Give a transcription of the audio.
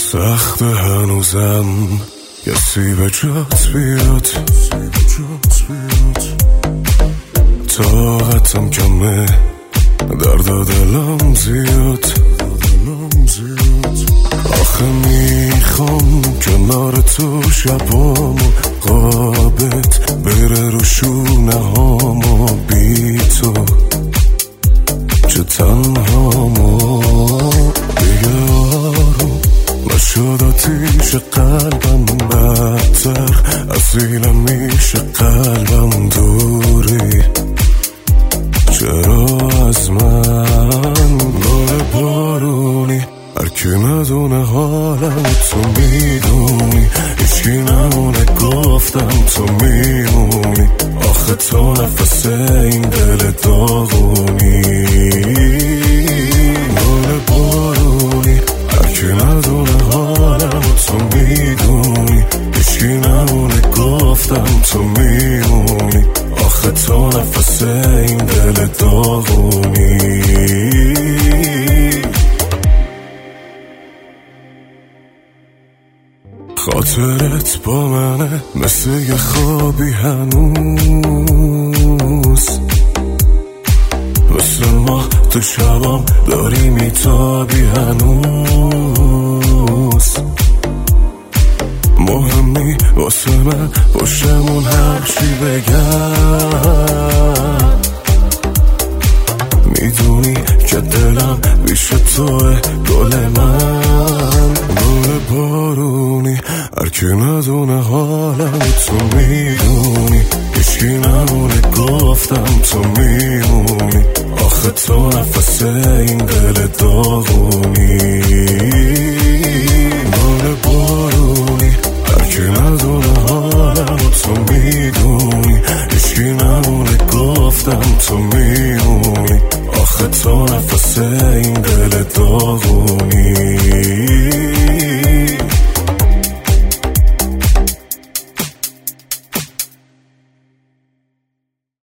سخت هنوزم کسی به جات بیاد، طاقتم کمه، درد دلم زیاد. آخه میخوام کنار تو شبامو قابت بره رو شونه هامو، بی تو چه تنهامو دیگه آروم نشد آتیش قلبم، بدتر از اینم میشه قلبم دوری. چرا از من گل بارونی هرکی ندونه حالم، تو میدونی هیچکی نمونه گفتم تو میمونی. آخه تو نفس این دل داغونی، گل بارونی هرکی ندونه حالم، تو میدونی هیچکی نمونه گفتم تو میمونی. آخه تو نفس این دل داغونی. خاطرت با منه مثل یه خوابی هنوز، مثل ما تو شبام داری میتابی هنوز. مهمی واسه من پشتمون هرچی بگم، میدونی که دلم بیش توه گل من. گل بارونی هرکی ندونه حالم، تو میدونی هیچکی نمونه گفتم تو میمونی. آخه تو نفس این دل داغونی، گل بارونی هرکی ندونه حالم، تو میدونی هیچکی نمونه گفتم تو میمونی. آخه تو نفس این دل داغونی.